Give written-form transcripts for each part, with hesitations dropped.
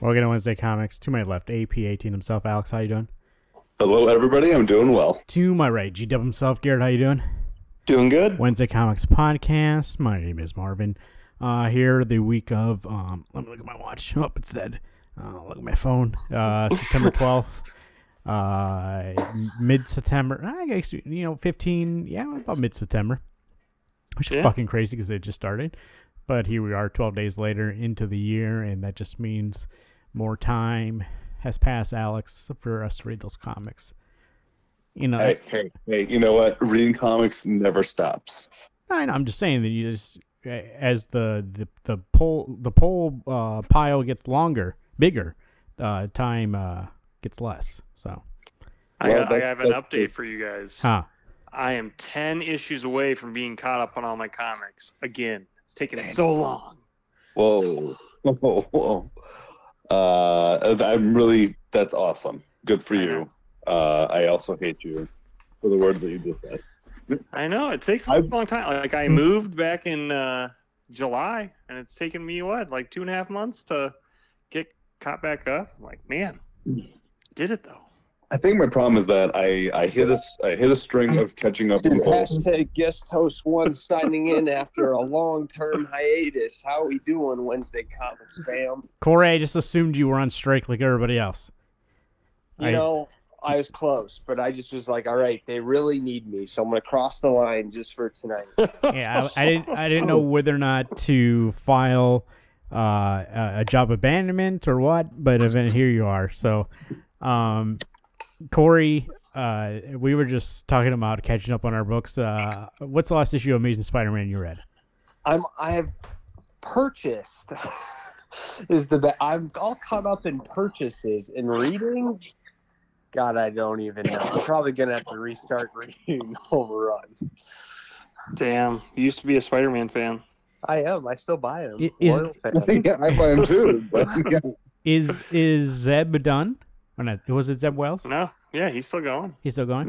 Welcome to Wednesday Comics. To my left, AP18 himself. Alex, how you doing? Hello, everybody. I'm doing well. To my right, GW himself. Garrett, how you doing? Doing good. Wednesday Comics Podcast. My name is Marvin. Here the week of, let me look at my watch. Oh, it's dead. Look at my phone. September 12th. Mid-September. I guess, 15, about mid-September. Which is fucking crazy because they just started. But here we are 12 days later into the year, and that just means more time has passed, Alex, for us to read those comics. Hey, you know what? Reading comics never stops. I know, I'm just saying that you just, as the poll pile gets bigger, time gets less. So, I have an update for you guys. Huh? I am 10 issues away from being caught up on all my comics again. It's taken so long. Whoa. That's awesome. Good for you. I also hate you for the words that you just said. I know. It takes a long time. Like, I moved back in July, and it's taken me, 2.5 months to get caught back up? I'm like, man, did it, though. I think my problem is that I hit a string of catching up. This is hashtag guest host one signing in after a long-term hiatus. How are we doing, Wednesday Comics fam? Corey, I just assumed you were on strike like everybody else. I was close, but I just was like, all right, they really need me, so I'm going to cross the line just for tonight. Yeah, I didn't know whether or not to file a job abandonment or what, but here you are. So, Corey, we were just talking about catching up on our books. What's the last issue of Amazing Spider-Man you read? I have purchased. I'm all caught up in purchases and reading. God, I don't even know. I'm probably gonna have to restart reading Overrun. Damn, you used to be a Spider-Man fan. I am. I still buy them. I think I buy them too. But, yeah. Is Zeb done? Or not? Was it Zeb Wells? No, yeah, he's still going. He's still going?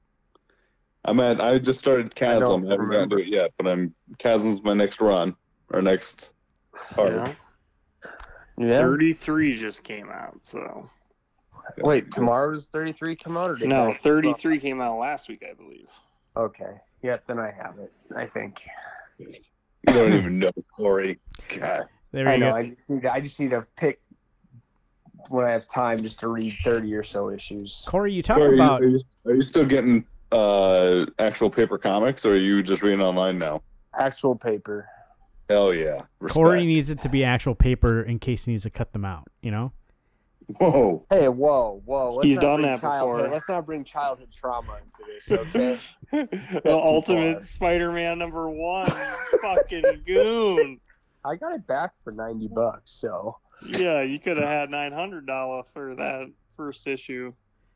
I just started Chasm. I haven't gotten to it yet, but Chasm's my next run, or next part. Yeah. 33 just came out, so. Wait, tomorrow's 33 come out? Or No, 33 came out last week, I believe. Okay. Yeah, then I have it, I think. You don't even know, Corey. God. There you go. I just need to pick when I have time just to read 30 or so issues. Corey, you talk about... Are you still getting actual paper comics, or are you just reading online now? Actual paper. Hell yeah. Respect. Corey needs it to be actual paper in case he needs to cut them out, Whoa. Hey, whoa. He's done that before. Let's not bring childhood trauma into this, okay? The Ultimate Spider-Man #1. Fucking goon. I got it back for $90, so. Yeah, you could have had $900 for that first issue.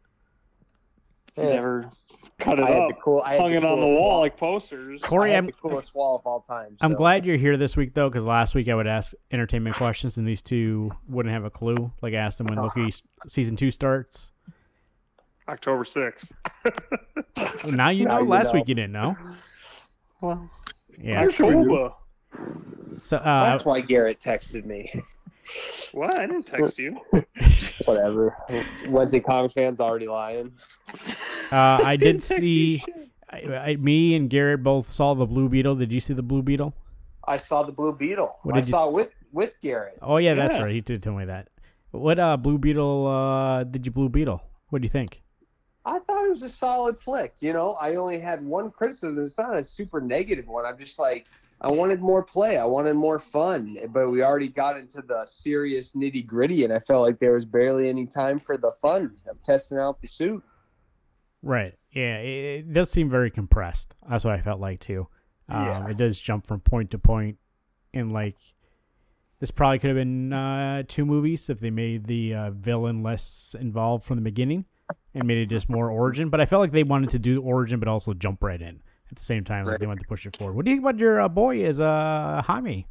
Never cut it up. Hung it on the wall like posters. Corey, I'm the coolest wall of all time. I'm glad you're here this week, though, because last week I would ask entertainment questions, and these two wouldn't have a clue. Like, I asked them when Loki Season 2 starts. October 6th. Now you know. Last week you didn't know. Well, yeah. October. So that's why Garrett texted me. What? I didn't text you. Whatever. Wednesday comic fans already lying. I did see. Me and Garrett both saw the Blue Beetle. Did you see the Blue Beetle? I saw the Blue Beetle. I saw it with Garrett. Oh yeah, that's right. He did tell me that. What Blue Beetle did you Blue Beetle? What do you think? I thought it was a solid flick. I only had one criticism. It's not a super negative one. I'm just like, I wanted more play. I wanted more fun. But we already got into the serious nitty gritty, and I felt like there was barely any time for the fun of testing out the suit. Right. Yeah. It does seem very compressed. That's what I felt like too. It does jump from point to point, and this probably could have been 2 movies if they made the villain less involved from the beginning and made it just more origin. But I felt like they wanted to do origin, but also jump right in at the same time. Like they wanted to push it forward. What do you think about your boy as Jaime?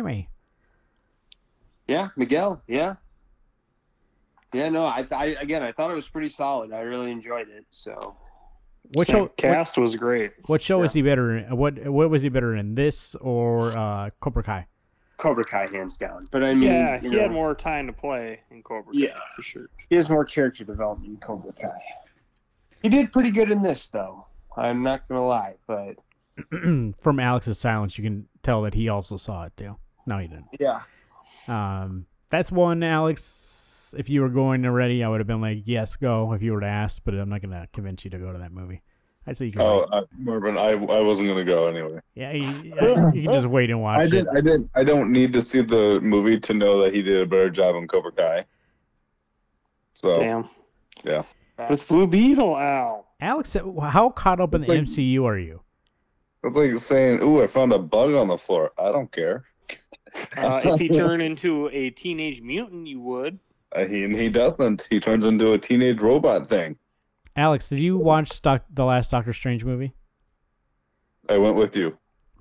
Yeah, Miguel. Yeah. Yeah, no, I thought it was pretty solid. I really enjoyed it. So, cast was great. What show is he better in? What was he better in, this or Cobra Kai? Cobra Kai hands down. But I mean, yeah, he had more time to play in Cobra Kai, for sure. He has more character development in Cobra Kai. He did pretty good in this, though. I'm not gonna lie, but from Alex's silence, you can tell that he also saw it too. No, he didn't. Yeah. That's one, Alex. If you were going already, I would have been like, yes, go. If you were to ask, but I'm not gonna convince you to go to that movie. I'd say you can. Marvin, I wasn't gonna go anyway. Yeah, you can just wait and watch it. I don't need to see the movie to know that he did a better job in Cobra Kai. So damn. Yeah. But it's Blue Beetle, Al. Alex, how caught up in the MCU are you? It's like saying, "Ooh, I found a bug on the floor." I don't care. If he turned into a teenage mutant, you would. He doesn't. He turns into a teenage robot thing. Alex, did you watch the last Doctor Strange movie? I went with you.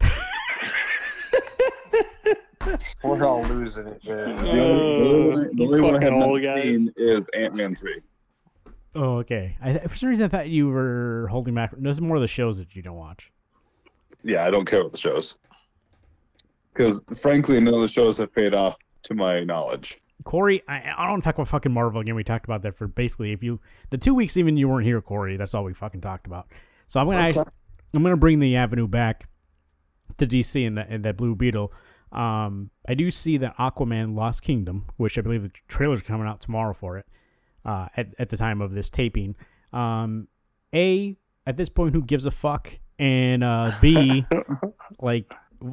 We're all losing it, man. The only one I have not seen is Ant-Man 3. Oh, okay. For some reason, I thought you were holding back. There's more of the shows that you don't watch. Yeah, I don't care about the shows. Because, frankly, none of the shows have paid off to my knowledge. Corey, I don't want to talk about fucking Marvel again. We talked about that for basically the 2 weeks even you weren't here, Corey. That's all we fucking talked about. So I'm gonna bring the avenue back to DC and that Blue Beetle. I do see that Aquaman Lost Kingdom, which I believe the trailer's coming out tomorrow for it. At the time of this taping, at this point, who gives a fuck? And B, like,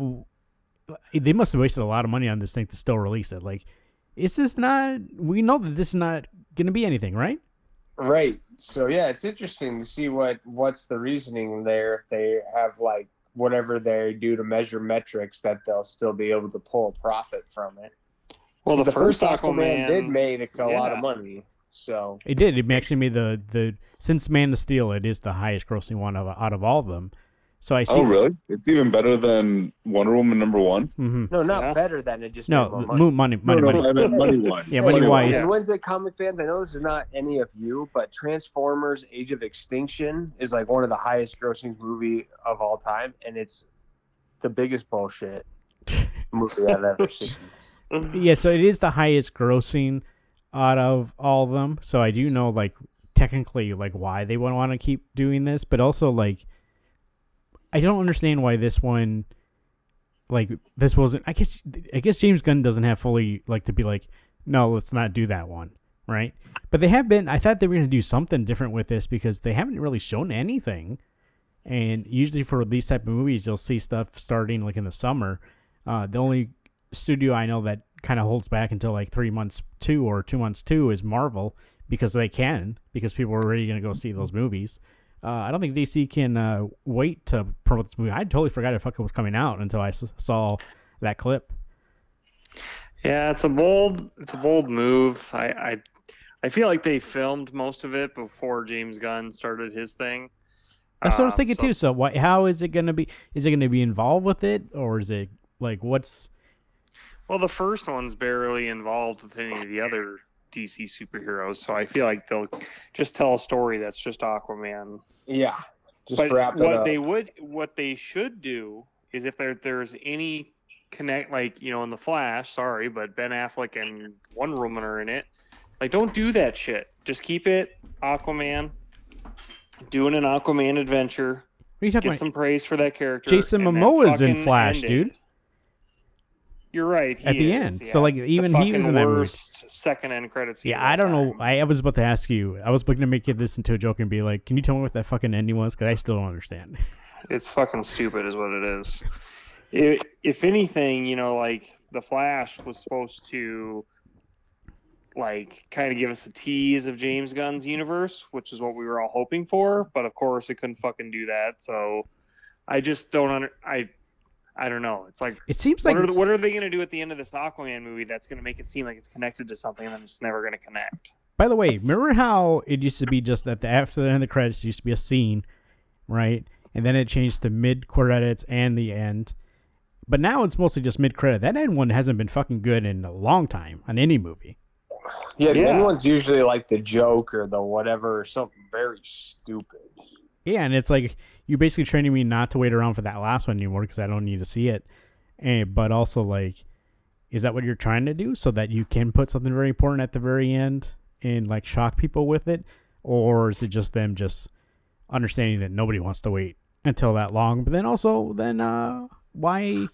they must have wasted a lot of money on this thing to still release it. Like, is this not? We know that this is not going to be anything, right? Right. So yeah, it's interesting to see what's the reasoning there. If they have like whatever they do to measure metrics, that they'll still be able to pull a profit from it. Well, the first Aquaman did make a lot of money. So it did. It actually made the since Man of Steel, it is the highest grossing one out of all of them. So I see. Oh, really? It's even better than Wonder Woman #1. Mm-hmm. No, not better than it. Just no money. I meant money-wise. Yeah, money-wise. And Wednesday comic fans, I know this is not any of you, but Transformers: Age of Extinction is like one of the highest grossing movie of all time, and it's the biggest bullshit movie I've ever seen. Yeah, so it is the highest grossing out of all of them. So I do know, like, technically, like, why they would want to keep doing this, but also, like, I don't understand why this one, like, this wasn't. I guess James Gunn doesn't have fully, like, to be like, no, let's not do that one, right? But they have been. I thought they were going to do something different with this because they haven't really shown anything. And usually for these type of movies, you'll see stuff starting like in the summer. The only studio I know that kind of holds back until like 3 months 2 or 2 months 2 is Marvel because people are already going to go see those movies. I don't think DC can wait to promote this movie. I totally forgot it fucking was coming out until I saw that clip. Yeah, it's a bold move. I feel like they filmed most of it before James Gunn started his thing. That's what I was thinking too. So how is it going to be? Is it going to be involved with it, or is it like what's? Well, the first one's barely involved with any of the other DC superheroes, so I feel like they'll just tell a story that's just Aquaman. Yeah, just wrap it up. What they should do is if there's any connect, like, you know, in the Flash. Sorry, but Ben Affleck and Wonder Woman are in it. Like, don't do that shit. Just keep it Aquaman. Doing an Aquaman adventure. What are you talking about? Get some praise for that character. Jason Momoa is in Flash, dude. You're right. At the end. Yeah. So, like, even he was in that movie. Second end credits. Yeah, I don't know. I was about to ask you. I was looking to make this into a joke and be like, can you tell me what that fucking ending was? Because I still don't understand. It's fucking stupid is what it is. If anything, you know, like, the Flash was supposed to, like, kind of give us a tease of James Gunn's universe, which is what we were all hoping for. But, of course, it couldn't fucking do that. So, I just don't I don't know. It's like, it seems like what are they going to do at the end of this Aquaman movie that's going to make it seem like it's connected to something and then it's never going to connect? By the way, remember how it used to be just that after the end of the credits, it used to be a scene, right? And then it changed to mid-credits and the end. But now it's mostly just mid-credit. That end one hasn't been fucking good in a long time on any movie. Yeah, the end one's usually like the joke or the whatever or something very stupid. Yeah, and it's like you're basically training me not to wait around for that last one anymore because I don't need to see it. But also, like, Is that what you're trying to do so that you can put something very important at the very end and like shock people with it? Or is it just them just understanding that nobody wants to wait until that long? But then also, why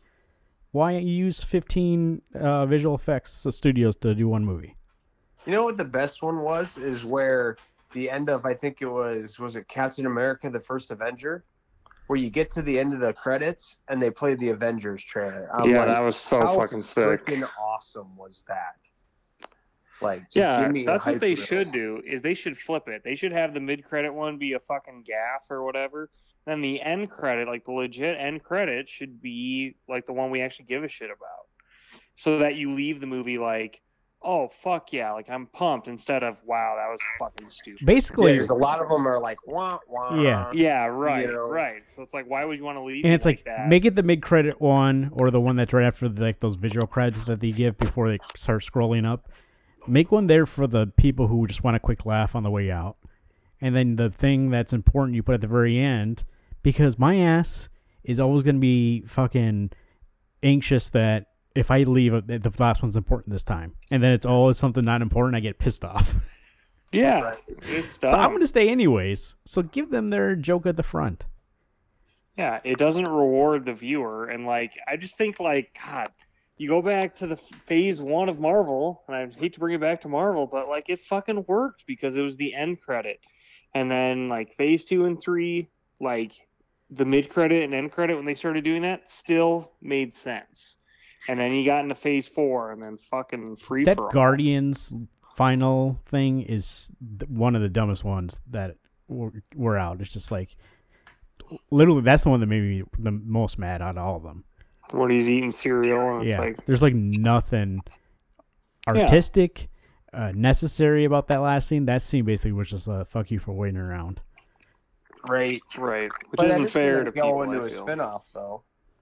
use 15 visual effects studios to do one movie? You know what the best one was? Is where the end of, I think it was it Captain America, the First Avenger, where you get to the end of the credits and they play the Avengers trailer. That was so fucking sick. How freaking awesome was that? Like, give me that's what they should do, is they should flip it. They should have the mid-credit one be a fucking gaff or whatever. Then the end credit, like the legit end credit, should be like the one we actually give a shit about. So that you leave the movie like, oh, fuck yeah, like I'm pumped, instead of, wow, that was fucking stupid. Basically, because a lot of them are like, wah, wah. Yeah, right, right. So it's like, why would you want to leave and it's like that? Make it the mid-credit one, or the one that's right after like those visual credits that they give before they start scrolling up. Make one there for the people who just want a quick laugh on the way out. And then the thing that's important you put at the very end, because my ass is always going to be fucking anxious that if I leave, the last one's important this time. And then it's always something not important, I get pissed off. Yeah, it's dumb. So I'm going to stay anyways. So give them their joke at the front. Yeah, it doesn't reward the viewer. And, like, I just think, like, God, you go back to the phase 1 of Marvel, and I hate to bring it back to Marvel, but, like, it fucking worked because it was the end credit. And then, like, phase 2 and 3, like, the mid-credit and end credit, when they started doing that, still made sense. And then you got into phase 4, and then fucking free for all. That Guardians final thing is one of the dumbest ones that were out. It's just like, literally, that's the one that made me the most mad out of all of them. When he's eating cereal, and it's like, there's like nothing artistic, necessary about that last scene. That scene basically was just fuck you for waiting around. Right. Which isn't fair to people. Go into a spinoff though.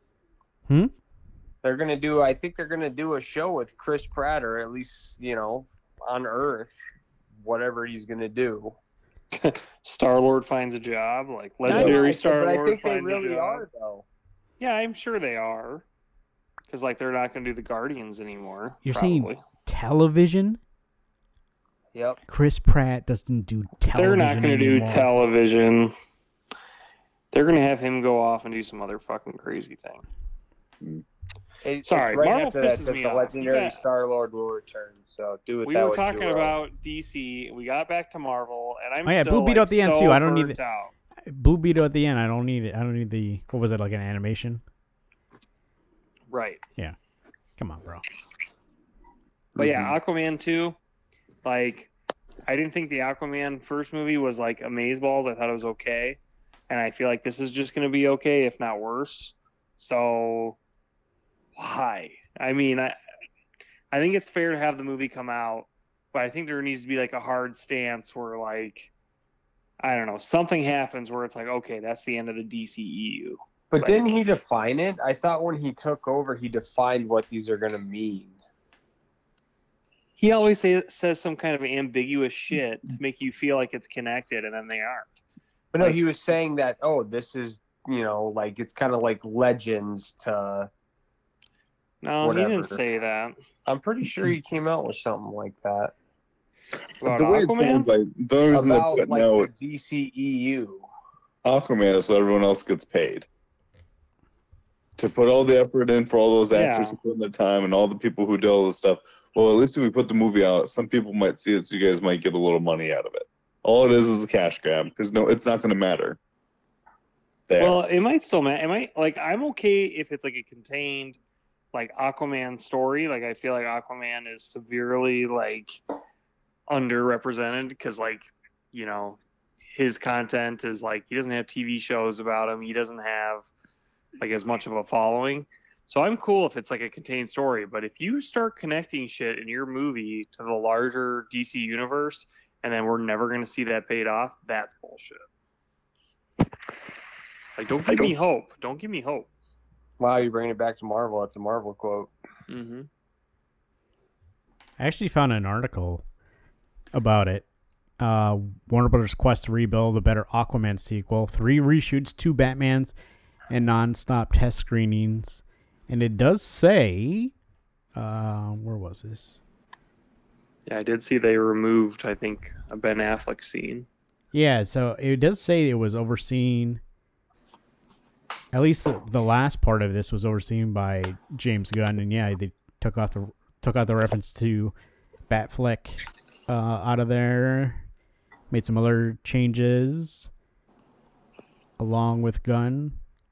They're gonna do. I think they're gonna do a show with Chris Pratt, or at least on Earth, whatever he's gonna do. Star-Lord finds a job, like legendary Star-Lord. But I think they finds really a job. are though. Yeah, I'm sure they are. Because, like, they're not going to do the Guardians anymore. You're probably. saying television? Yep. Chris Pratt doesn't do television. They're not going to do television. They're going to have him go off and do some other fucking crazy thing. Sorry, right Marvel after that pisses says me the off. legendary Star-Lord will return. So do it. We were talking about DC. We got back to Marvel, and I'm still Blue Beetle at the end so too. I don't need it. Blue Beetle at the end. I don't need it. I don't need the, what was it, like an animation? Right. Yeah. Come on, bro. But yeah, Aquaman 2, like, I didn't think the Aquaman first movie was like amazeballs. I thought it was okay. And I feel like this is just going to be okay, if not worse. So why? I mean, I think it's fair to have the movie come out, but I think there needs to be like a hard stance where, like, I don't know, something happens where it's like, okay, that's the end of the DCEU. But didn't he define it? I thought when he took over, he defined what these are going to mean. He always says some kind of ambiguous shit to make you feel like it's connected, and then they aren't. But no, he was saying that, this is, like, it's kind of like Legends to No, whatever. He didn't say that. I'm pretty sure he came out with something like that. About the way Aquaman? it sounds like the reason they're About, putting like, out the DCEU. Aquaman is so everyone else gets paid. To put all the effort in for all those actors who put in their time and all the people who do all this stuff. Well, at least if we put the movie out, some people might see it, so you guys might get a little money out of it. All it is a cash grab, because it's not going to matter. There. Well, it might still matter. It might, like, I'm okay if it's like a contained, like, Aquaman story. Like, I feel like Aquaman is severely, like, underrepresented because, like, his content is like, he doesn't have TV shows about him. He doesn't have like as much of a following. So I'm cool if it's like a contained story, but if you start connecting shit in your movie to the larger DC universe and then we're never going to see that paid off, that's bullshit. Like, don't give me hope. Don't give me hope. Wow, you're bringing it back to Marvel. That's a Marvel quote. Mm-hmm. I actually found an article about it. Warner Brothers' quest to rebuild a better Aquaman sequel, 3 reshoots, 2 Batmans, and non-stop test screenings. And it does say Where was this? Yeah, I did see they removed, I think, a Ben Affleck scene. Yeah, so it does say it was overseen. At least the last part of this was overseen by James Gunn, and yeah, they took out the reference to Batfleck out of there. Made some other changes along with Gunn.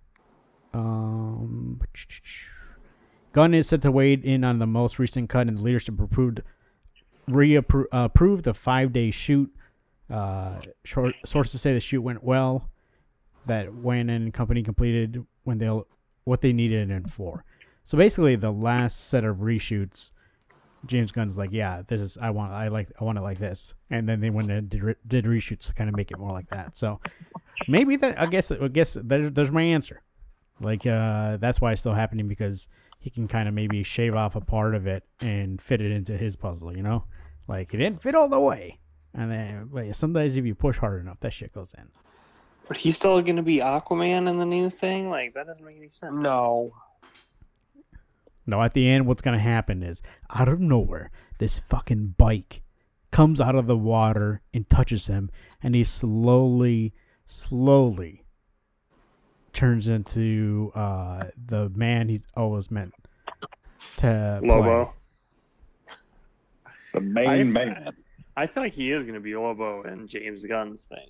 Gunn is set to weigh in on the most recent cut, and the leadership approved the 5-day shoot. Sources say the shoot went well. That Wan and company completed what they needed it for. So basically, the last set of reshoots, James Gunn's like, yeah, this is I want it like this, and then they went and did reshoots to kind of make it more like that. So maybe that I guess there's my answer. Like that's why it's still happening, because he can kind of maybe shave off a part of it and fit it into his puzzle. You know, like it didn't fit all the way, and then sometimes if you push hard enough, that shit goes in. But he's still going to be Aquaman in the new thing? Like, that doesn't make any sense. No, at the end, what's going to happen is, out of nowhere, this fucking bike comes out of the water and touches him, and he slowly turns into the man he's always meant to Lobo. play. The main man. I feel like he is going to be Lobo in James Gunn's thing.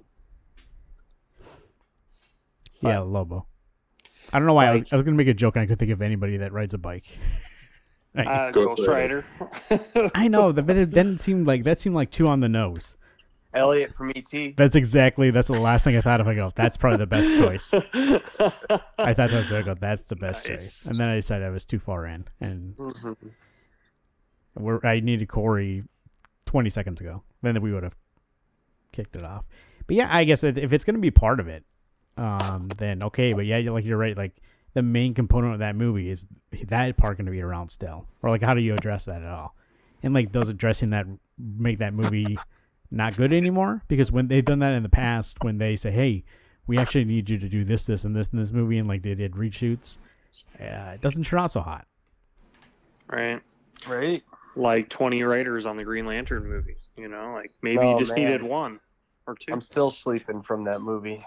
Yeah, Lobo. I don't know why I was going to make a joke and I couldn't think of anybody that rides a bike. Ghost Rider. I know, but that seemed like too on the nose. Elliot from ET. That's the last thing I thought of. I go, that's probably the best choice. I thought that's the best choice. And then I decided I was too far in. And I needed Corey 20 seconds ago. Then we would have kicked it off. But yeah, I guess if it's going to be part of it, then okay. But yeah, you're right. Like, the main component of that movie is that part going to be around still, or like how do you address that at all? And like, does addressing that make that movie not good anymore? Because when they've done that in the past, when they say, hey, we actually need you to do this, and this in this movie, and like they did reshoots, it doesn't turn out so hot. Right. Like 20 writers on the Green Lantern movie. You know, like maybe you just needed one or two. I'm still sleeping from that movie.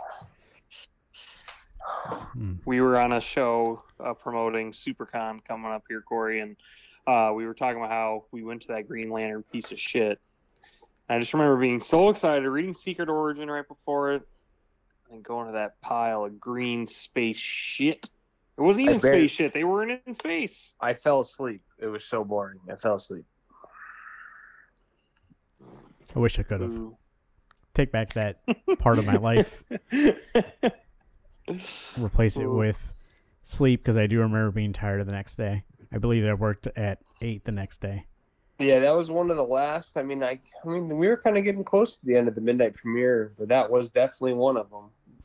We were on a show promoting SuperCon coming up here, Corey, and we were talking about how we went to that Green Lantern piece of shit. I just remember being so excited, reading Secret Origin right before it, and going to that pile of green space shit. It wasn't even space shit. They weren't in space. I fell asleep. It was so boring. I fell asleep. I wish I could have. Take back that part of my life. Replace it with sleep, because I do remember being tired of the next day. I believe I worked at 8 the next day. Yeah, that was one of the last. I mean, we were kind of getting close to the end of the midnight premiere, but that was definitely one of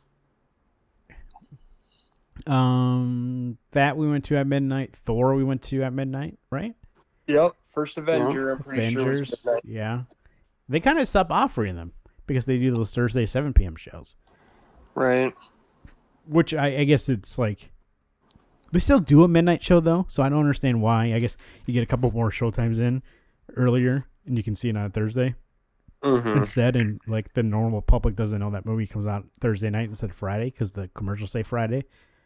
them. That we went to at midnight. Thor we went to at midnight, right? Yep, first Avenger. I'm pretty Avengers, sure. Was midnight. Yeah, they kind of stopped offering them because they do those Thursday 7 p.m. shows, right? Which I guess it's like they still do a midnight show though, so I don't understand why. I guess you get a couple more show times in earlier, and you can see it on Thursday instead, and like the normal public doesn't know that movie comes out Thursday night instead of Friday because the commercials say Friday.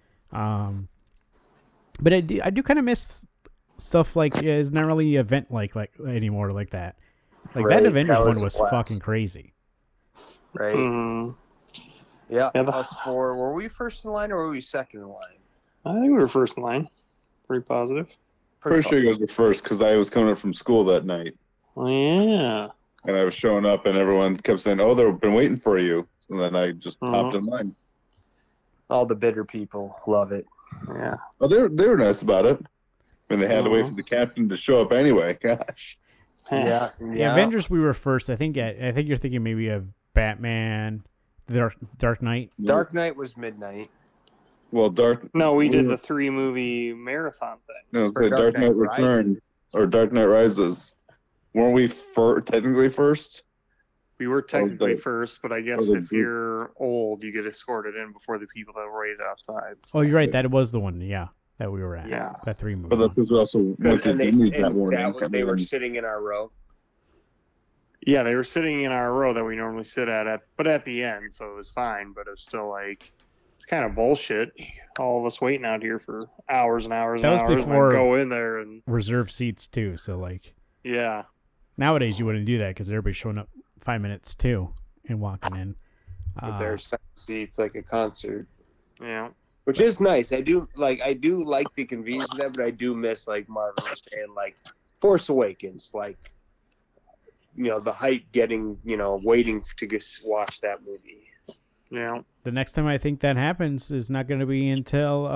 But I do kind of miss stuff like it's not really event like anymore like that. Like right. That Avengers one was fucking crazy. Right. Mm-hmm. Yeah. Us four. Were we first in line or were we second in line? I think we were first in line. Pretty positive. Pretty sure you guys were first because I was coming up from school that night. Oh, yeah. And I was showing up and everyone kept saying, "Oh, they've been waiting for you." So then I just popped in line. All the bitter people love it. Yeah. Oh, they were nice about it. I mean, they had to wait for the captain to show up anyway. Gosh. Yeah. Avengers, we were first. I think you're thinking maybe of Batman, Dark Knight. Dark Knight was midnight. Well, No, we did the 3-movie marathon thing. No, it was the Dark Knight Returns or Dark Knight Rises. Weren't we technically first? We were technically first, but I guess if you're old, you get escorted in before the people that waited outside. So. Oh, you're right. That was the one. Yeah. that we were at. Yeah. That 3 movie. But that's because we also went to Disney's that morning. They were sitting in our row. Yeah, they were sitting in our row that we normally sit but at the end, so it was fine. But it was still like, it's kind of bullshit. All of us waiting out here for hours and hours that and was hours, before and then go in there and reserve seats too. So like, yeah. Nowadays you wouldn't do that because everybody's showing up 5 minutes too and walking in. With their seats like a concert. Yeah. Which is nice. I do like the convenience of that, but I do miss like Marvel and like Force Awakens, like the hype getting, waiting to watch that movie. Yeah. The next time I think that happens is not going to be until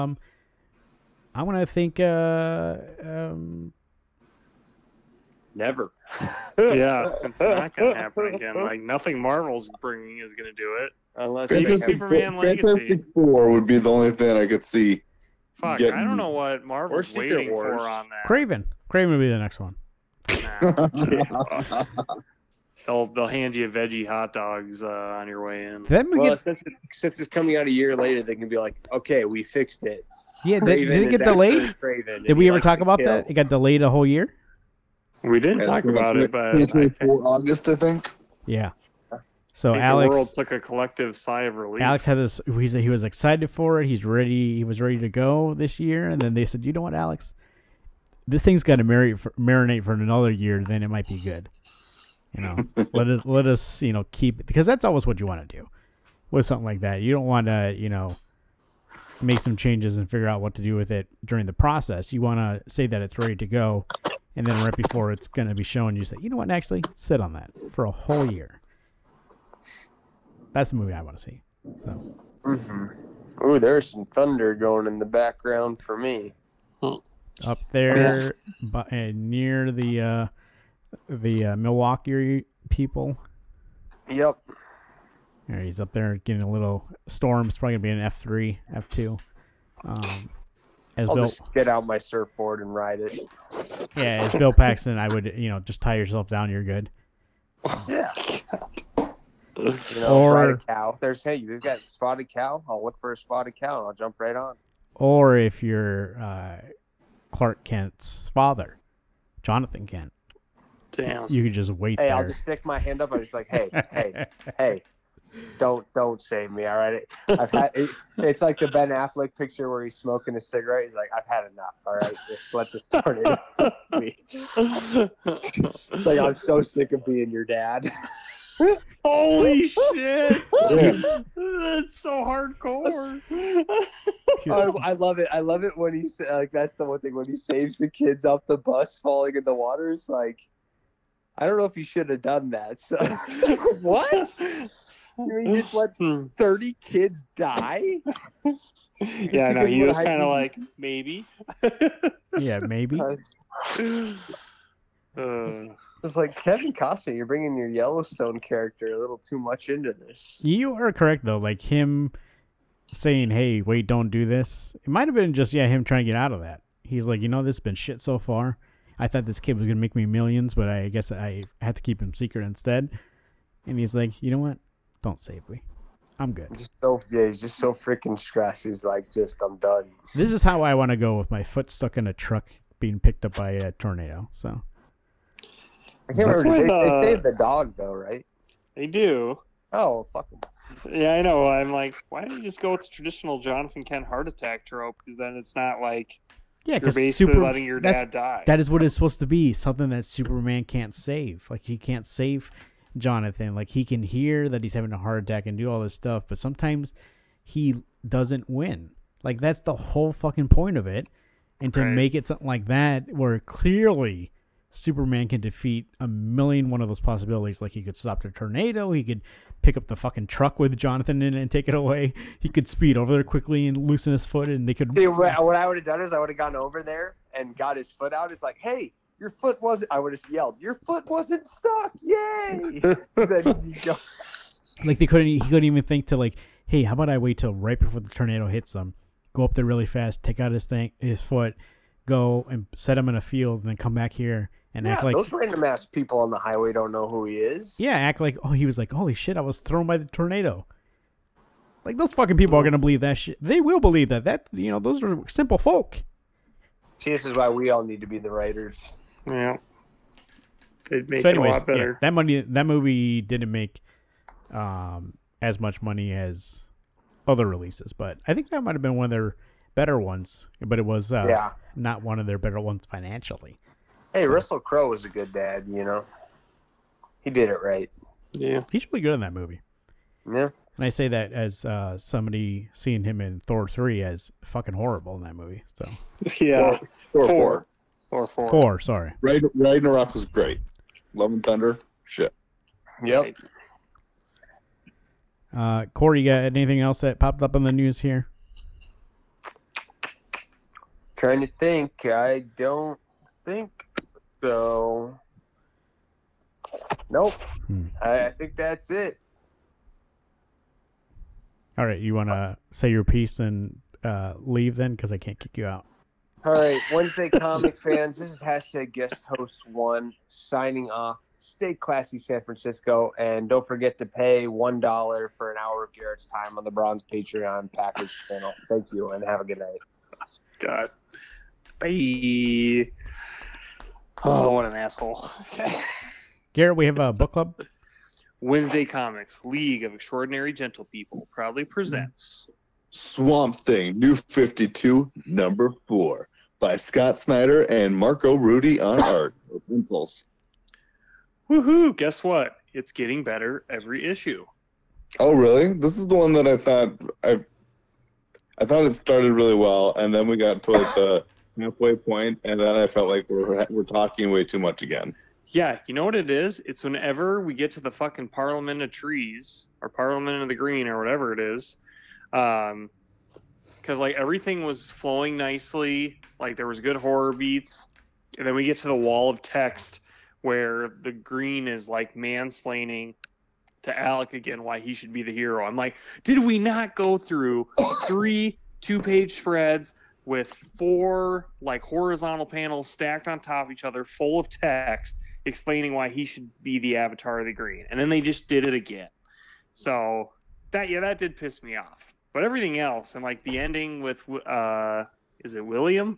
I want to think never. Yeah, it's not going to happen again. Like nothing Marvel's bringing is going to do it. Unless maybe Fantastic Superman Legacy. Fantastic Four would be the only thing I could see. Fuck, I don't know what Marvel's waiting for on that. Craven would be the next one. Nah. They'll hand you veggie hot dogs on your way in. Since it's coming out a year later, they can be like, okay, we fixed it. Yeah, did it get delayed? Did we ever talk about that? It got delayed a whole year? We didn't talk about it, but August, I think. Yeah. So the Alex world took a collective sigh of relief. Alex had this. He was excited for it. He's ready. He was ready to go this year. And then they said, "You know what, Alex? This thing's got to marinate for another year. Then it might be good. Let us keep it, because that's always what you want to do with something like that. You don't want to make some changes and figure out what to do with it during the process. You want to say that it's ready to go, and then right before it's going to be shown, you say, you know what? Actually, sit on that for a whole year." That's the movie I want to see. So. Mm-hmm. Ooh, there's some thunder going in the background for me. Up there, near the Milwaukee people. Yep. There, he's up there getting a little storm. It's probably gonna be an F3, F2. I'll just get out my surfboard and ride it. Yeah, as Bill Paxton, I would just tie yourself down. You're good. Yeah. Or ride a cow. There's got spotted cow. I'll look for a spotted cow and I'll jump right on. Or if you're Clark Kent's father, Jonathan Kent. Damn. You could just wait there. I'll just stick my hand up. I'm just like, hey, don't save me, all right? It's like the Ben Affleck picture where he's smoking a cigarette. He's like, I've had enough, all right? Just let this tornado take me. It's like, I'm so sick of being your dad. Holy shit! That's so hardcore. I love it. I love it when he's like, that's the one thing when he saves the kids off the bus falling in the water. It's like, I don't know if you should have done that. So, what? You just let 30 kids die? Yeah, no, he was kind of like, maybe. Yeah, maybe. It's like, Kevin Costner, you're bringing your Yellowstone character a little too much into this. You are correct, though. Like him saying, hey, wait, don't do this. It might have been just, him trying to get out of that. He's like, this has been shit so far. I thought this kid was going to make me millions, but I guess I had to keep him secret instead. And he's like, you know what? Don't save me. I'm good. He's just so freaking stressed. He's like, I'm done. This is how I want to go with my foot stuck in a truck being picked up by a tornado. So. I can't remember. They saved the dog, though, right? They do. Oh, fuck them. Yeah, I know. I'm like, why don't you just go with the traditional Jonathan Kent heart attack trope? Because then it's not like you're basically letting your dad die. That is what it's supposed to be. Something that Superman can't save. Like, he can't save Jonathan. Like, he can hear that he's having a heart attack and do all this stuff, but sometimes he doesn't win. Like, that's the whole fucking point of it. And to make it something like that, where clearly Superman can defeat a million one of those possibilities. Like, he could stop the tornado, he could pick up the fucking truck with Jonathan in it and take it away, he could speed over there quickly and loosen his foot, and they could... What I would have done is I would have gone over there and got his foot out. It's like, hey, your foot wasn't... I would have yelled, your foot wasn't stuck, yay! Then you go... Like, he couldn't even think to, like, hey, how about I wait till right before the tornado hits him, go up there really fast, take out his foot, go and set him in a field, and then come back here and act like... those random ass people on the highway don't know who he is. Yeah, act like, he was like, holy shit, I was thrown by the tornado. Like, those fucking people are going to believe that shit. They will believe that. Those are simple folk. See, this is why we all need to be the writers. Yeah. They'd make So anyways, it a lot better. that movie didn't make as much money as other releases, but I think that might have been one of their better ones, but it was not one of their better ones financially. Hey, Russell Crowe was a good dad, He did it right. Yeah. He's really good in that movie. Yeah. And I say that as somebody seeing him in Thor 3 as fucking horrible in that movie. So Yeah. Thor 4. 4, sorry. Ragnarok was great. Love and Thunder, shit. Yep. Corey, you got anything else that popped up in the news here? Trying to think. I don't think so. Nope. I think that's it. All right, you want to say your piece and leave then, because I can't kick you out. All right, Wednesday comic fans, this is #GuestHost1 signing off. Stay classy, San Francisco, and don't forget to pay $1 for an hour of Garrett's time on the Bronze Patreon package channel. Thank you, and have a good night. God. Bye. Oh, what an asshole. Garrett, we have a book club. Wednesday Comics, League of Extraordinary Gentle People, proudly presents Swamp Thing, New 52, number 4, by Scott Snyder and Marco Rudy on art or pencils. Woohoo! Guess what? It's getting better every issue. Oh, really? This is the one that I thought it started really well, and then we got to like the halfway point, and then I felt like we're talking way too much again. Yeah, you know what it is? It's whenever we get to the fucking Parliament of Trees or Parliament of the Green or whatever it is. Because like everything was flowing nicely, like there was good horror beats, and then we get to the wall of text where the Green is like mansplaining to Alec again why he should be the hero. I'm like, did we not go through 3 2-page spreads with 4 like horizontal panels stacked on top of each other full of text explaining why he should be the Avatar of the Green? And then they just did it again. So that did piss me off. But everything else, and like the ending with is it William?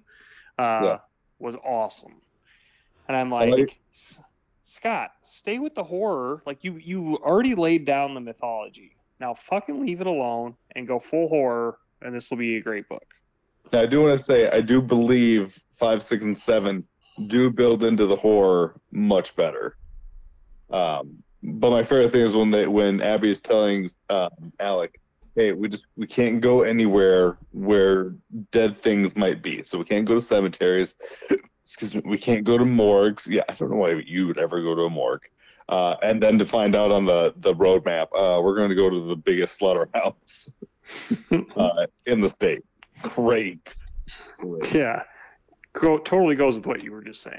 Was awesome. And I'm like, Scott, stay with the horror. Like you already laid down the mythology. Now fucking leave it alone and go full horror, and this will be a great book. Now, I do want to say I do believe 5, 6, and 7 do build into the horror much better. But my favorite thing is when Abby is telling Alec, hey, we can't go anywhere where dead things might be. So we can't go to cemeteries. Excuse me, we can't go to morgues. Yeah, I don't know why you would ever go to a morgue. And then to find out on the road map, we're going to go to the biggest slaughterhouse in the state. Great. Yeah. Totally goes with what you were just saying.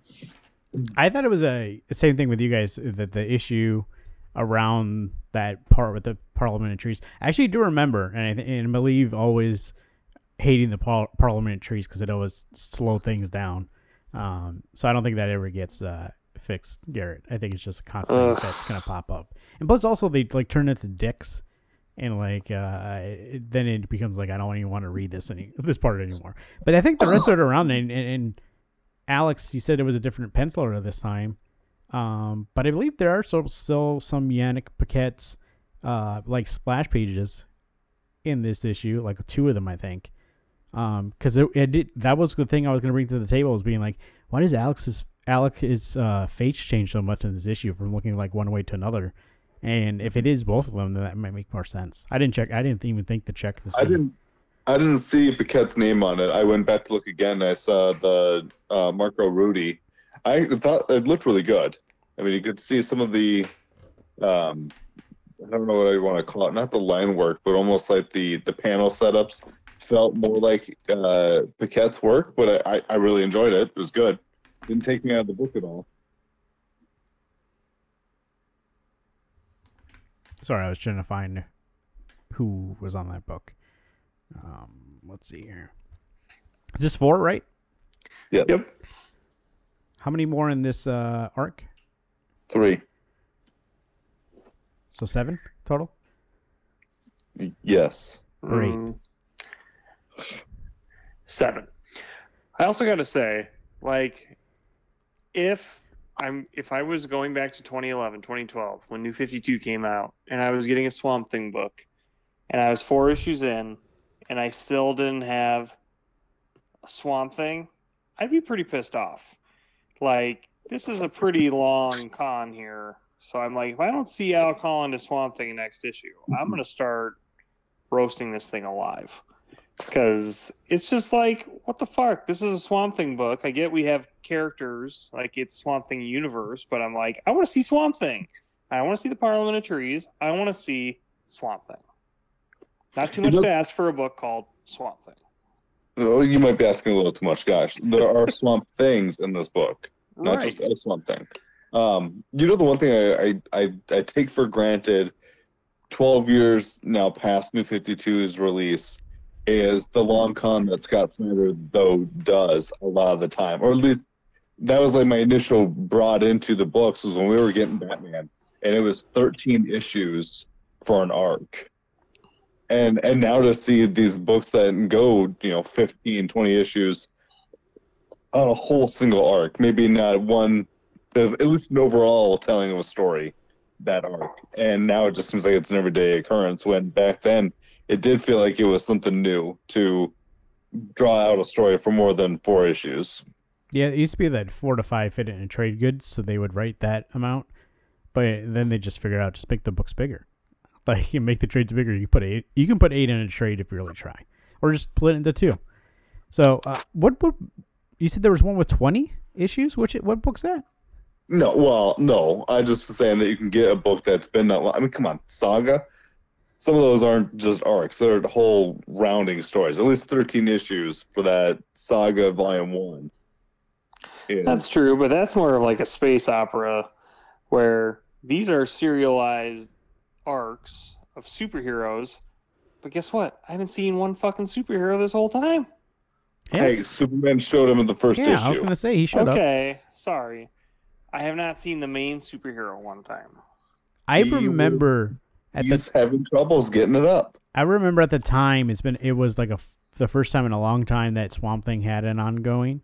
I thought it was the same thing with you guys, that the issue around that part with the Parliament of Trees. I actually do remember, and I believe always hating the Parliament of Trees because it always slowed things down. So I don't think that ever gets fixed, Garrett. I think it's just a constant thing that's going to pop up. And plus also they like turn it to dicks. And like, then it becomes like I don't even want to read this part anymore. But I think the rest of it around and Alex, you said it was a different penciler this time. But I believe there are still some Yannick Paquette's like splash pages in this issue, like 2 of them, I think. Because that was the thing I was going to bring to the table, was being like, why does Alex's face change so much in this issue from looking like one way to another? And if it is both of them, then that might make more sense. I didn't check. I didn't even think to check the scene. I didn't see Paquette's name on it. I went back to look again. And I saw the Marco Rudy. I thought it looked really good. I mean, you could see some of the, I don't know what I want to call it. Not the line work, but almost like the panel setups felt more like Paquette's work. But I really enjoyed it. It was good. Didn't take me out of the book at all. Sorry, I was trying to find who was on that book. Let's see here. Is this 4, right? Yep. How many more in this arc? 3. So 7 total? Yes. Great. 7. I also got to say, like, if I was going back to 2011, 2012, when New 52 came out, and I was getting a Swamp Thing book, and I was 4 issues in, and I still didn't have a Swamp Thing, I'd be pretty pissed off. Like, this is a pretty long con here. So I'm like, if I don't see Al Holland as Swamp Thing next issue, I'm going to start roasting this thing alive. Because it's just like, what the fuck? This is a Swamp Thing book. I get we have characters, like it's Swamp Thing universe, but I'm like, I want to see Swamp Thing. I want to see the Parliament of Trees. I want to see Swamp Thing. Not too much to ask for a book called Swamp Thing. Well, you might be asking a little too much. Gosh, there are Swamp Things in this book, not just a Swamp Thing. The one thing I take for granted, 12 years now past New 52's release, is the long con that Scott Snyder, though, does a lot of the time. Or at least that was like my initial brought into the books was when we were getting Batman. And it was 13 issues for an arc. And now to see these books that go, 15, 20 issues on a whole single arc, maybe not one, at least an overall telling of a story, that arc. And now it just seems like it's an everyday occurrence when back then it did feel like it was something new to draw out a story for more than 4 issues. Yeah, it used to be that 4 to 5 fit in trade goods, so they would write that amount. But then they just figured out just make the books bigger. Like, you make the trades bigger. You can put 8 in a trade if you really try, or just split it into 2. So, what book? You said there was one with 20 issues. What book's that? No. I just was saying that you can get a book that's been that long. I mean, come on, Saga. Some of those aren't just arcs; they're whole rounding stories. At least 13 issues for that Saga Volume 1. Yeah. That's true, but that's more of like a space opera, where these are serialized arcs of superheroes. But guess what? I haven't seen one fucking superhero this whole time. Hey, Superman showed him in the first issue. Yeah, I was gonna say he showed up. Okay, sorry. I have not seen the main superhero one time. I remember he's having troubles getting it up. I remember at the time it was like the first time in a long time that Swamp Thing had an ongoing.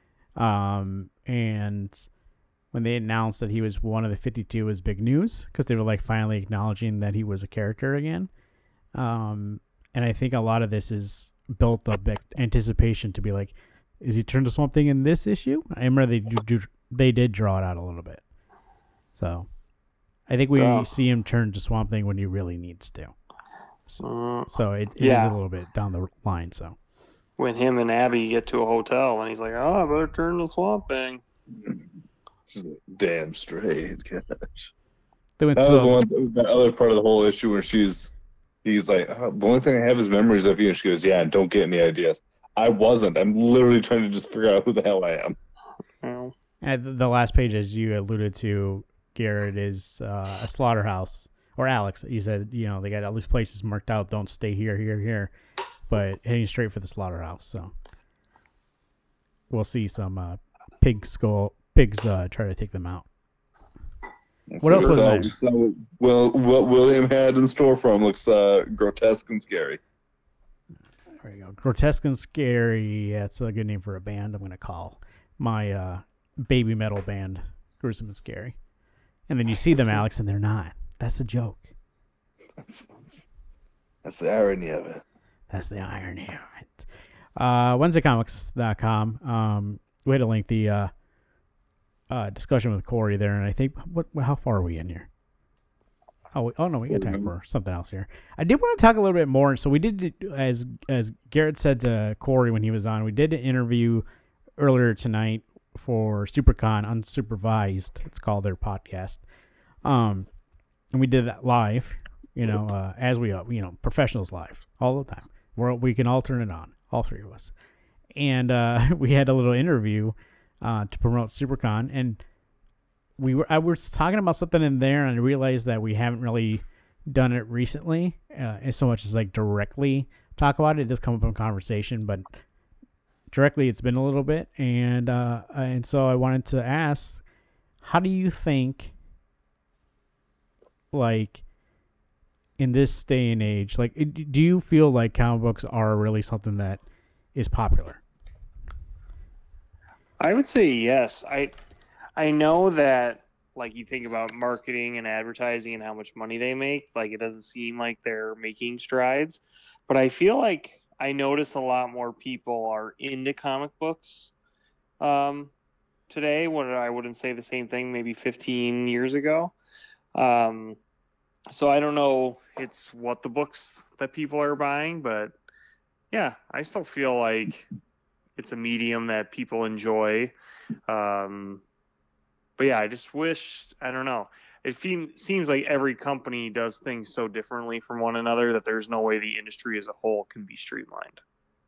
And when they announced that he was one of the 52 was big news because they were like finally acknowledging that he was a character again. And I think a lot of this is built up anticipation to be like, is he turned to Swamp Thing in this issue? I remember they did draw it out a little bit. So I think we see him turn to Swamp Thing when he really needs to. So it is a little bit down the line. So when him and Abby get to a hotel and he's like, "Oh, I better turn to Swamp Thing." She's like, damn straight, gosh. That was the other part of the whole issue where he's like, the only thing I have is memories of you. And she goes, yeah, don't get any ideas. I wasn't. I'm literally trying to just figure out who the hell I am. Oh. And the last page, as you alluded to, Garrett, is a slaughterhouse. Or Alex, you said, they got all these places marked out. Don't stay here. But heading straight for the slaughterhouse. So we'll see some pigs try to take them out. What else was there? Well, what William had in store for him looks grotesque and scary. There you go. Grotesque and Scary. Yeah, it's a good name for a band. I'm going to call my baby metal band Gruesome and Scary. And then you see them, Alex, and they're not. That's the joke. That's the irony of it. That's the irony of it. WednesdayComics.com. We had a lengthy discussion with Corey there, and I think, how far are we in here? Oh no, we got time for something else here. I did want to talk a little bit more. So we did, as Garrett said to Corey when he was on, we did an interview earlier tonight for SuperCon Unsupervised. It's called their podcast. And we did that live, as we professionals live all the time. We can all turn it on, all three of us. And we had a little interview to promote SuperCon, and I was talking about something in there, and I realized that we haven't really done it recently, as so much as like directly talk about it. It does come up in conversation, but directly it's been a little bit, and so I wanted to ask, how do you think, like, in this day and age, like, do you feel like comic books are really something that is popular? I would say yes. I know that, like, you think about marketing and advertising and how much money they make, like, it doesn't seem like they're making strides. But I feel like I notice a lot more people are into comic books today. What I wouldn't say the same thing maybe 15 years ago. So I don't know it's what the books that people are buying, but yeah, I still feel like it's a medium that people enjoy. But yeah, I just wish, I don't know. It seems like every company does things so differently from one another that there's no way the industry as a whole can be streamlined.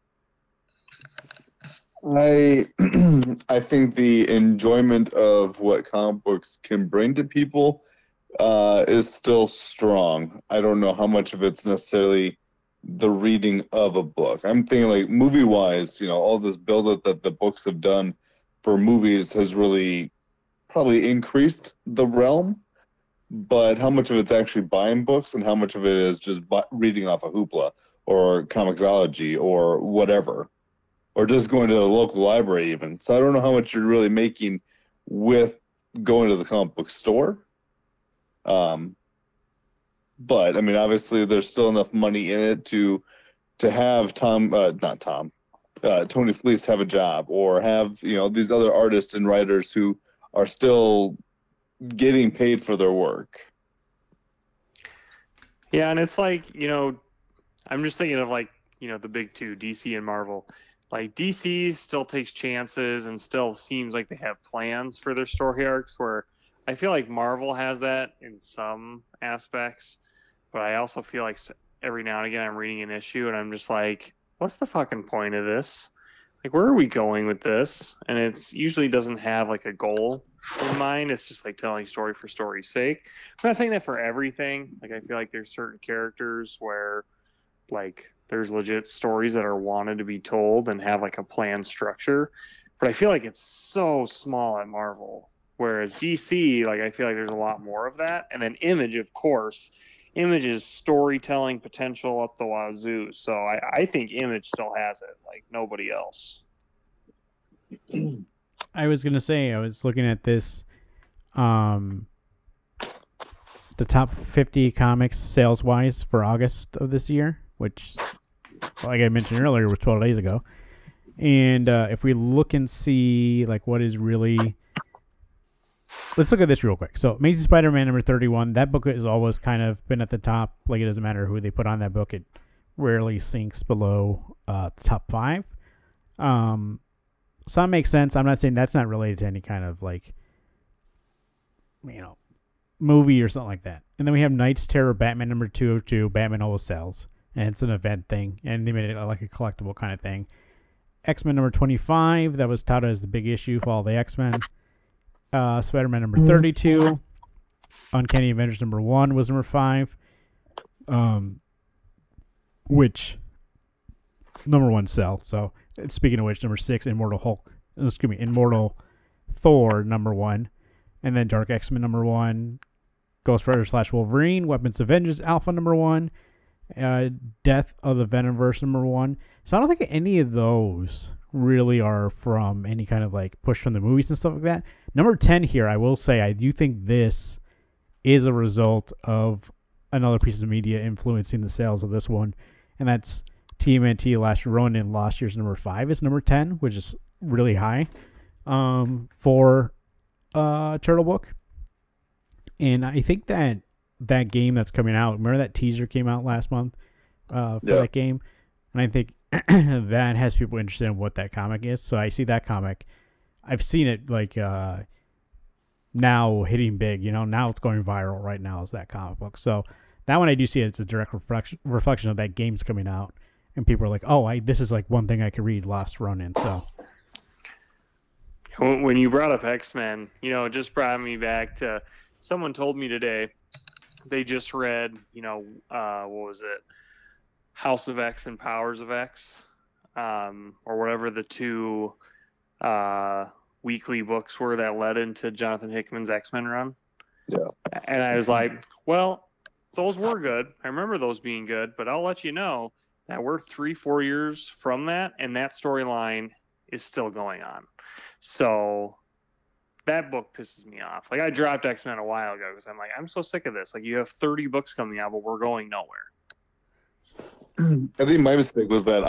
I think the enjoyment of what comic books can bring to people is still strong. I don't know how much of it's necessarily the reading of a book. I'm thinking like movie wise, all this buildup that the books have done for movies has really probably increased the realm. But how much of it's actually buying books and how much of it is just reading off of Hoopla or Comixology or whatever, or just going to the local library even. So I don't know how much you're really making with going to the comic book store. But I mean, obviously, there's still enough money in it to have Tony Fleece have a job, or have these other artists and writers who are still getting paid for their work. Yeah, and it's like, I'm just thinking of like, the big two, DC and Marvel. Like DC still takes chances and still seems like they have plans for their story arcs, where I feel like Marvel has that in some aspects, but I also feel like every now and again I'm reading an issue and I'm just like, what's the fucking point of this? Like, where are we going with this? And it's usually doesn't have like a goal in mind. It's just like telling story for story's sake. I'm not saying that for everything. Like, I feel like there's certain characters where like there's legit stories that are wanted to be told and have like a planned structure. But I feel like it's so small at Marvel. Whereas DC, like, I feel like there's a lot more of that. And then Image, of course, Image's storytelling potential up the wazoo. So I think Image still has it, like nobody else. I was going to say, I was looking at this, the top 50 comics sales-wise for August of this year, which, like I mentioned earlier, was 12 days ago. And if we look and see, like, what is really... Let's look at this real quick. So, Amazing Spider-Man number 31, that book has always kind of been at the top. Like, it doesn't matter who they put on that book. It rarely sinks below the top 5. So that makes sense. I'm not saying that's not related to any kind of, like, movie or something like that. And then we have Knight's Terror, Batman number 202. Batman always sells. And it's an event thing. And they made it like a collectible kind of thing. X-Men number 25, that was touted as the big issue for all the X-Men. Spider-Man number 32. Uncanny Avengers number 1 was number 5. Which number 1 sell. So speaking of which, number 6, Immortal Thor number 1. And then Dark X-Men number 1. Ghost Rider / Wolverine. Weapons of Vengeance Alpha number 1. Death of the Venomverse number 1. So I don't think any of those really are from any kind of like push from the movies and stuff like that. Number 10 here, I will say, I do think this is a result of another piece of media influencing the sales of this one, and that's TMNT Last Ronin, last year's number 5 is number 10, which is really high for Turtle Book. And I think that game that's coming out, remember that teaser came out last month for that game? And I think that has people interested in what that comic is. So I see that comic. I've seen it like now hitting big. Now it's going viral right now is that comic book. So that one I do see as a direct reflection of that game's coming out. And people are like, oh, this is like one thing I could read, Last Ronin. So when you brought up X-Men, it just brought me back to someone told me today they just read, what was it? House of X and Powers of X, or whatever the two weekly books were that led into Jonathan Hickman's X-Men run. Yeah. And I was like, well, those were good. I remember those being good, but I'll let you know that we're 3-4 years from that, and that storyline is still going on. So that book pisses me off. Like, I dropped X-Men a while ago because I'm like, I'm so sick of this. Like, you have 30 books coming out, but we're going nowhere. I think my mistake was that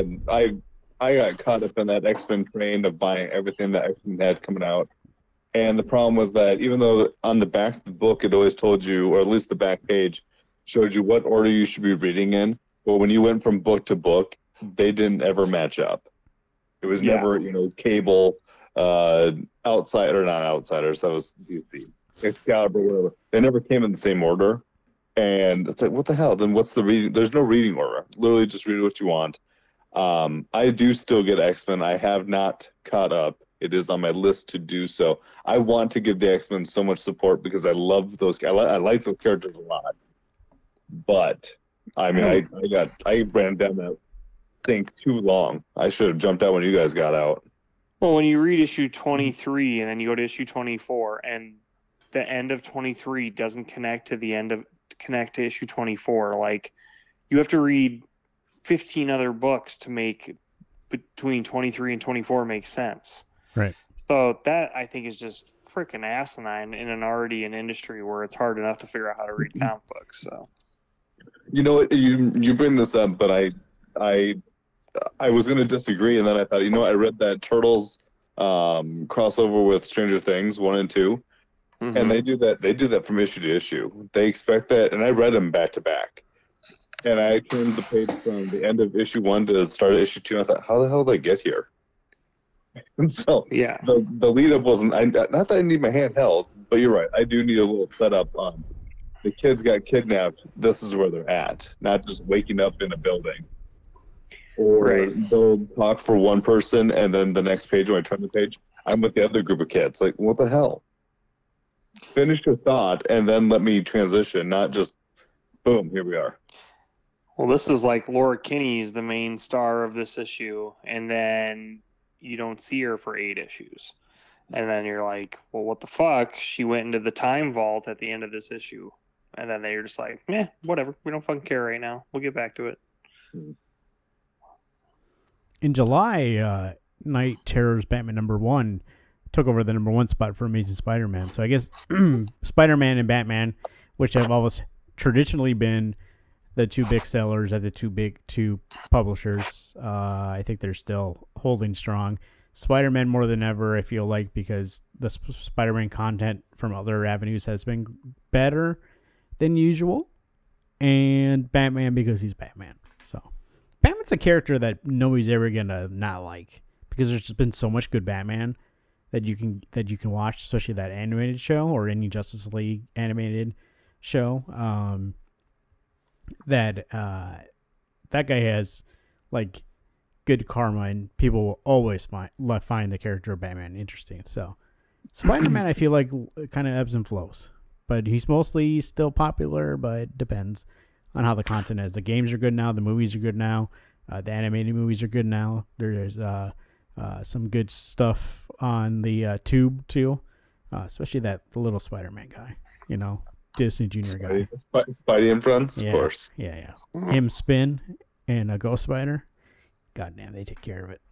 I got caught up in that X-Men train of buying everything that X-Men had coming out. And the problem was that even though on the back of the book it always told you, or at least the back page showed you what order you should be reading in, but when you went from book to book, they didn't ever match up. It was never, Cable, Outsider, not Outsiders, that was DC, Excalibur, whatever. They never came in the same order. And it's like, what the hell? Then what's the reading? There's no reading order. Literally just read what you want. I do still get X-Men. I have not caught up. It is on my list to do so. I want to give the X-Men so much support because I love those. I like those characters a lot. But I mean, I ran down that thing too long. I should have jumped out when you guys got out. Well, when you read issue 23 and then you go to issue 24, and the end of 23 doesn't connect to issue 24, like, you have to read 15 other books to make between 23 and 24 make sense. Right. So that, I think, is just freaking asinine in an industry where it's hard enough to figure out how to read comic books. So, you know what, you bring this up, but I was going to disagree, and then I thought, I read that Turtles crossover with Stranger Things 1 and 2, and they do that from issue to issue. They expect that, and I read them back to back. And I turned the page from the end of issue 1 to the start of issue 2, and I thought, how the hell did I get here? And so the lead up wasn't, not that I need my hand held, but you're right. I do need a little setup on the kids got kidnapped. This is where they're at, not just waking up in a building. Or they'll talk for one person, and then the next page, when I turn the page, I'm with the other group of kids. Like, what the hell? Finish your thought, and then let me transition, not just, boom, here we are. Well, this is like Laura Kinney's the main star of this issue, and then you don't see her for 8 issues. And then you're like, well, what the fuck? She went into the time vault at the end of this issue. And then they're just like, whatever. We don't fucking care right now. We'll get back to it. In July, Night Terror's Batman #1 took over the #1 spot for Amazing Spider-Man. So I guess Spider-Man and Batman, which have always traditionally been the two big sellers at the two publishers, I think they're still holding strong. Spider-Man more than ever, I feel like, because the Spider-Man content from other avenues has been better than usual. And Batman because he's Batman. So Batman's a character that nobody's ever gonna not like, because there's just been so much good Batman that you can watch, especially that animated show or any Justice League animated show. That guy has like good karma, and people will always find the character of Batman interesting. So Spider-Man, I feel like, kind of ebbs and flows, but he's mostly still popular. But it depends on how the content is. The games are good now. The movies are good now. The animated movies are good now. There's some good stuff on the tube too, especially the little Spider-Man guy. Disney Junior guy. Spidey and Friends, yeah, of course. Yeah. Him, Spin, and a Ghost Spider. Goddamn, they take care of it.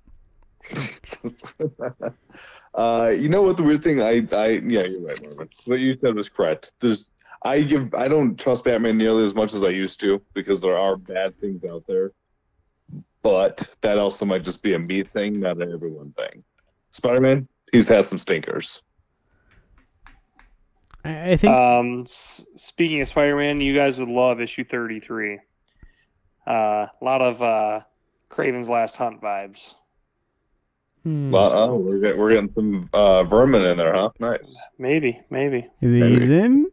You know what the weird thing? Yeah, you're right, Marvin. What you said was correct. I don't trust Batman nearly as much as I used to, because there are bad things out there. But that also might just be a me thing, not an everyone thing. Spider-Man, he's had some stinkers. I think. Speaking of Spider-Man, you guys would love issue 33. A lot of Kraven's Last Hunt vibes. We're getting some vermin in there, huh? Nice. Maybe. He's in.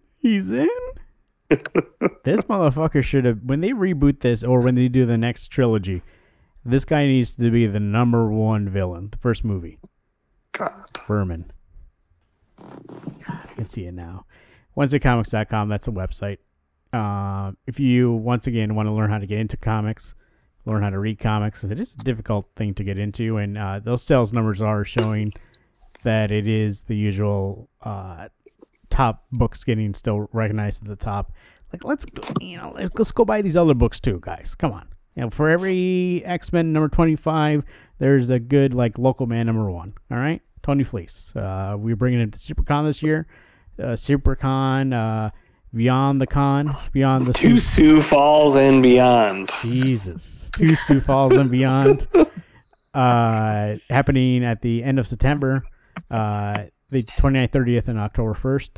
This motherfucker should have, when they reboot this or when they do the next trilogy, this guy needs to be the #1 villain. The first movie. God. Vermin. God, I can see it now. WednesdayComics.com, that's a website. If you, once again, want to learn how to get into comics, learn how to read comics, it is a difficult thing to get into, and those sales numbers are showing that it is the usual top books getting still recognized at the top. Like, let's go buy these other books too, guys. Come on. For every X-Men number 25, there's a good local man number 1. All right, Tony Fleece. We're bringing him to SuperCon this year. SuperCon, Beyond the to Sioux Falls and beyond. Jesus, to Sioux Falls and beyond. Happening at the end of September, the 29th, 30th, and October 1st.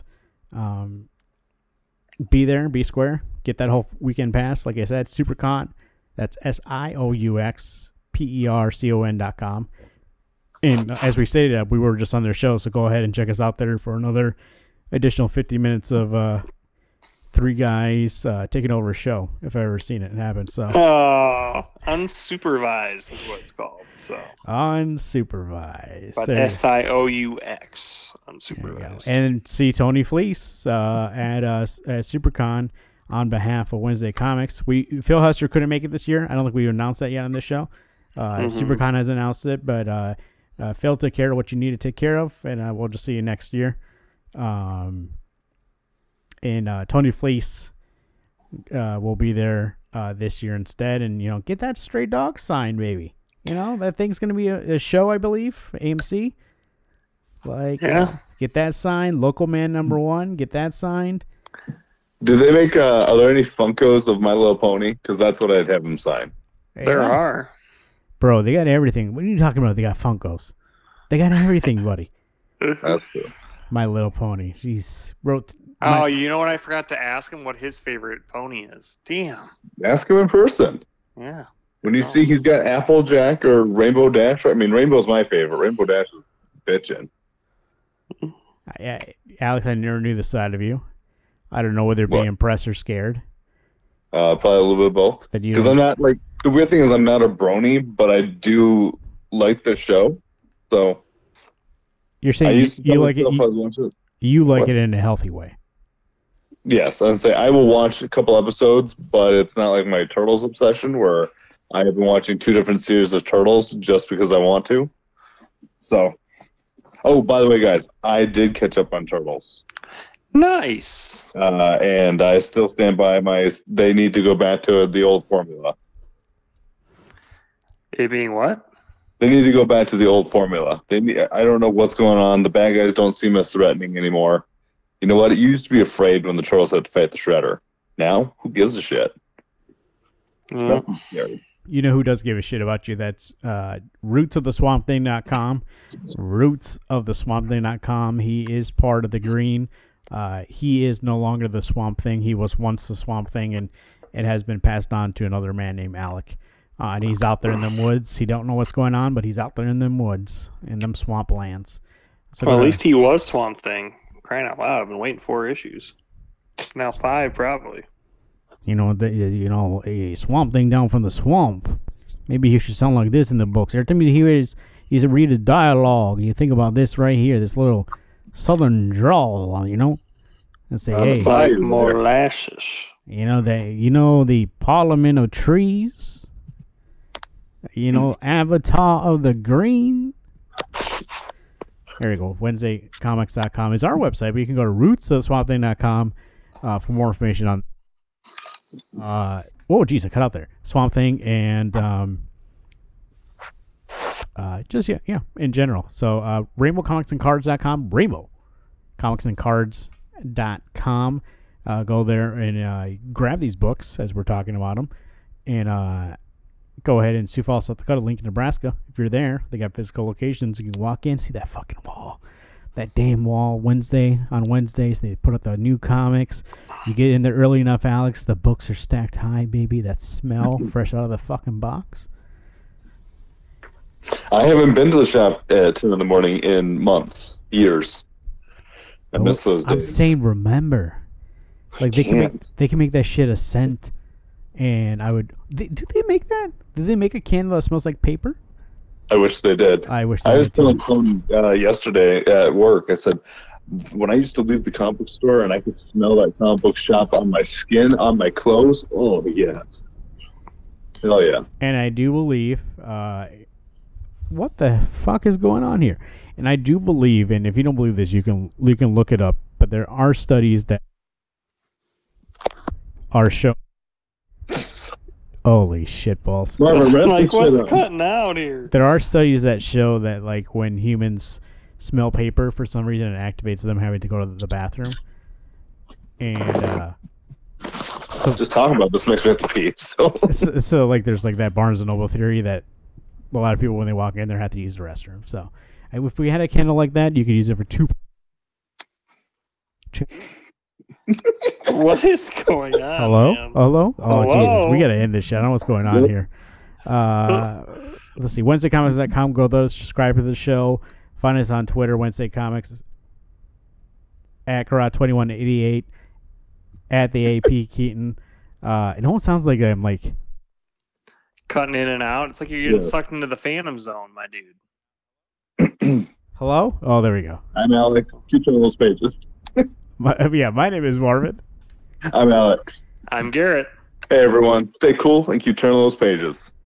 Be there, be square. Get that whole weekend pass. Like I said, SuperCon. That's SIOUXPERCON.com. And as we stated, we were just on their show, so go ahead and check us out there for another additional 50 minutes of three guys taking over a show, if I've ever seen it happen. So, unsupervised is what it's called. So unsupervised, but SIOUX, unsupervised. And see Tony Fleece at SuperCon on behalf of Wednesday Comics. Phil Hester couldn't make it this year. I don't think we announced that yet on this show. SuperCon has announced it, but Phil took care of what you need to take care of, and we'll just see you next year. And Tony Fleece will be there this year instead, and get that Stray Dog signed, baby. That thing's gonna be a show, I believe, AMC. Get that signed. Local man number 1, get that signed. Do they make? Are there any Funkos of My Little Pony? Because that's what I'd have them sign. There are. Bro, they got everything. What are you talking about? They got Funkos. They got everything, buddy. That's cool. My Little Pony. Jeez. Bro. You know what? I forgot to ask him what his favorite pony is. Damn. Ask him in person. Yeah. When you see he's got Applejack or Rainbow Dash. I mean, Rainbow's my favorite. Rainbow Dash is bitching. Alex, I never knew this side of you. I don't know whether being impressed or scared. Probably a little bit of both. Because I'm not the weird thing is I'm not a brony, but I do like the show. So you're saying you like it. You like it in a healthy way. Yes, I'd say I will watch a couple episodes, but it's not like my Turtles obsession where I have been watching 2 different series of Turtles just because I want to. So, by the way, guys, I did catch up on Turtles. Nice. And I still stand by they need to go back to the old formula. It being what? They need to go back to the old formula. I don't know what's going on. The bad guys don't seem as threatening anymore. You know what? You used to be afraid when the Turtles had to fight the Shredder. Now, who gives a shit? Nothing scary. You know who does give a shit about you? That's rootsoftheswampthing.com. Rootsoftheswampthing.com. He is part of the Green. He is no longer the Swamp Thing. He was once the Swamp Thing, and it has been passed on to another man named Alec. And he's out there in them woods. He don't know what's going on, but he's out there in them woods, in them swamp lands. So at least he was Swamp Thing. Crying out loud, I've been waiting 4 issues. Now 5, probably. A Swamp Thing down from the swamp. Maybe he should sound like this in the books. Every time you read his dialogue, you think about this right here, this little southern drawl, and say, hey, like molasses. The Parliament of Trees. Avatar of the Green. There you go. WednesdayComics.com is our website, but you can go to rootsofswampthing.com for more information on. I cut out there. Swamp Thing and in general. So RainbowComicsAndCards.com, RainbowComicsAndCards.com. Go there and grab these books as we're talking about them, and go ahead and Sioux Falls, South Dakota, Lincoln, Nebraska. If you're there, they got physical locations. You can walk in, see that fucking wall. That damn wall. On Wednesdays, they put up the new comics. You get in there early enough, Alex. The books are stacked high, baby. That smell fresh out of the fucking box. I haven't been to the shop at 10 in the morning in months, years. I miss those days. I'm saying remember. They can make that shit a scent. And I would. Do they make that? Did they make a candle that smells like paper? I wish they did. I was telling someone yesterday at work. I said, when I used to leave the comic book store and I could smell that comic book shop on my skin, on my clothes. Oh yeah, hell yeah. And I do believe. What the fuck is going on here? And I do believe, and if you don't believe this, you can look it up. But there are studies that our show. Holy shitballs. Like, what's cutting out here? There are studies that show that, like, when humans smell paper, for some reason, it activates them having to go to the bathroom. And, so just talking about this makes me have to pee. So, like, there's, like, that Barnes & Noble theory that a lot of people, when they walk in there, have to use the restroom. So, if we had a candle like that, you could use it for 2. What is going on? Hello? Man? Hello? Oh, Hello? Jesus. We got to end this shit. I don't know what's going on here. Let's see. WednesdayComics.com. Go there, subscribe to the show. Find us on Twitter, Wednesday Comics, at Karate2188, at the AP Keaton. It almost sounds like I'm like cutting in and out. It's like you're getting sucked into the Phantom Zone, my dude. Hello? Oh, there we go. I'm Alex. Keep on those pages. My name is Marvin. I'm Alex. I'm Garrett. Hey, everyone. Stay cool and keep turning those pages.